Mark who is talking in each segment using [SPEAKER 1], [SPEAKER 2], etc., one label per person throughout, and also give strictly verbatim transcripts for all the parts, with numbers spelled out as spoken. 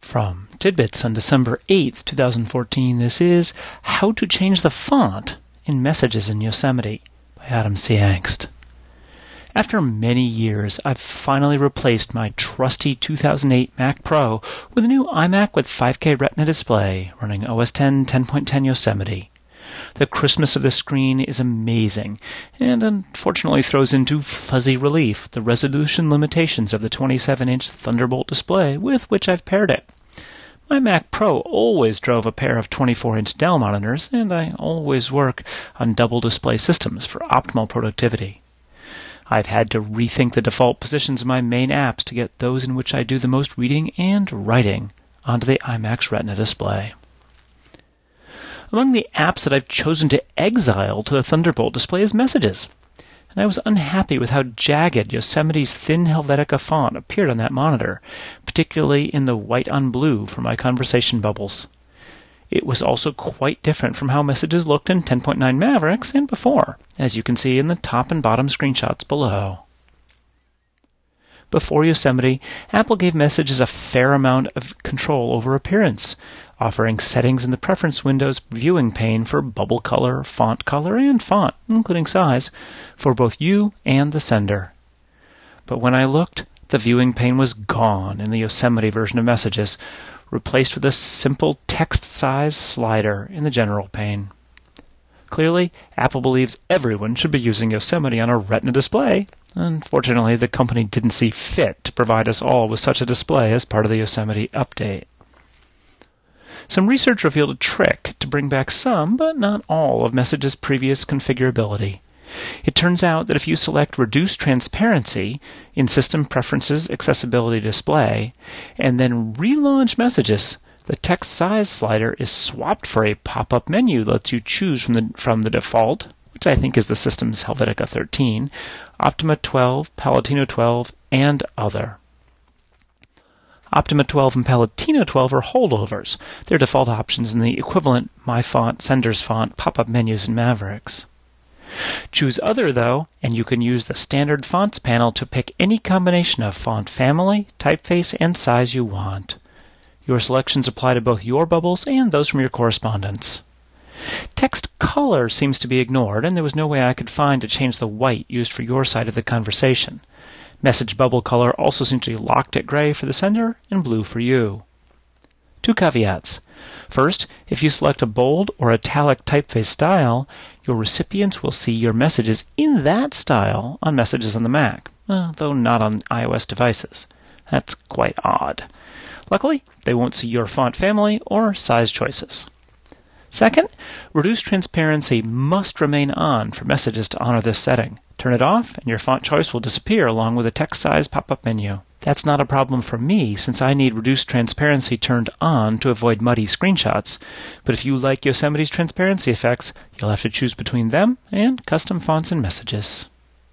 [SPEAKER 1] From Tidbits on December eighth, twenty fourteen, this is How to Change the Font in Messages in Yosemite by Adam C. Angst. After many years, I've finally replaced my trusty two thousand eight Mac Pro with a new iMac with five K Retina display running O S ten ten point ten Yosemite. The crispness of the screen is amazing, and unfortunately throws into fuzzy relief the resolution limitations of the twenty-seven inch Thunderbolt display with which I've paired it. My Mac Pro always drove a pair of twenty-four inch Dell monitors, and I always work on double display systems for optimal productivity. I've had to rethink the default positions of my main apps to get those in which I do the most reading and writing onto the iMac's Retina display. Among the apps that I've chosen to exile to the Thunderbolt display is Messages, and I was unhappy with how jagged Yosemite's thin Helvetica font appeared on that monitor, particularly in the white on blue for my conversation bubbles. It was also quite different from how Messages looked in ten point nine Mavericks and before, as you can see in the top and bottom screenshots below. Before Yosemite, Apple gave Messages a fair amount of control over appearance, offering settings in the Preference Window's viewing pane for bubble color, font color, and font, including size, for both you and the sender. But when I looked, the viewing pane was gone in the Yosemite version of Messages, replaced with a simple text size slider in the general pane. Clearly, Apple believes everyone should be using Yosemite on a Retina display. Unfortunately, the company didn't see fit to provide us all with such a display as part of the Yosemite update. Some research revealed a trick to bring back some, but not all, of Messages' previous configurability. It turns out that if you select Reduce Transparency in System Preferences Accessibility Display, and then relaunch Messages, the text size slider is swapped for a pop-up menu that lets you choose from the, from the default, which I think is the system's Helvetica thirteen, Optima twelve, Palatino twelve, and Other. Optima twelve and Palatino twelve are holdovers. They're default options in the equivalent My Font, Sender's Font pop-up menus in Mavericks. Choose Other, though, and you can use the Standard Fonts panel to pick any combination of font family, typeface, and size you want. Your selections apply to both your bubbles and those from your correspondence. Text color seems to be ignored, and there was no way I could find to change the white used for your side of the conversation. Message bubble color also seems to be locked at gray for the sender and blue for you. Two caveats. First, if you select a bold or italic typeface style, your recipients will see your messages in that style on Messages on the Mac, uh, though not on iOS devices. That's quite odd. Luckily, they won't see your font family or size choices. Second, Reduce Transparency must remain on for Messages to honor this setting. Turn it off, and your font choice will disappear along with the text size pop-up menu. That's not a problem for me, since I need Reduced Transparency turned on to avoid muddy screenshots. But if you like Yosemite's transparency effects, you'll have to choose between them and custom fonts and Messages.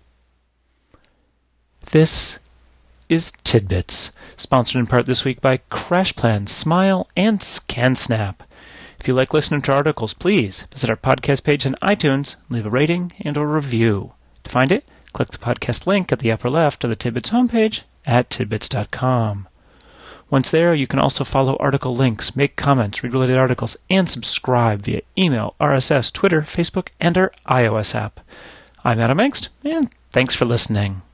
[SPEAKER 1] This is Tidbits, sponsored in part this week by CrashPlan, Smile, and ScanSnap. If you like listening to articles, please visit our podcast page on iTunes, leave a rating and a review. To find it, click the podcast link at the upper left of the Tidbits homepage at tidbits dot com. Once there, you can also follow article links, make comments, read related articles, and subscribe via email, R S S, Twitter, Facebook, and our iOS app. I'm Adam Angst, and thanks for listening.